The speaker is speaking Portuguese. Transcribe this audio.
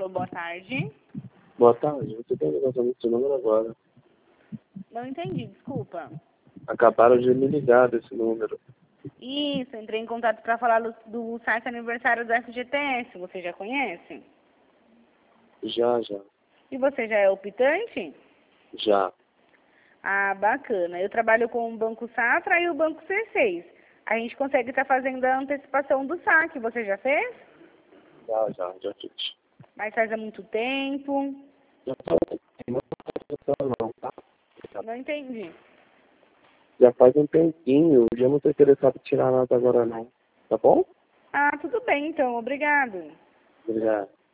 Alô, boa tarde. Boa tarde, você tem ligação no seu número agora. Não entendi, desculpa. Acabaram de me ligar desse número. Isso, entrei em contato para falar do site aniversário do FGTS. Você já conhece? Já. E você já é optante? Já. Ah, bacana. Eu trabalho com o Banco Safra e o Banco C6. A gente consegue estar fazendo a antecipação do saque. Você já fez? Já fiz. Mas faz há muito tempo. Já faz um tempinho, não, tá? Não entendi. Já faz um tempinho, já não tô interessado em tirar nada agora não. Tá bom? Ah, tudo bem então. Obrigado. Obrigado.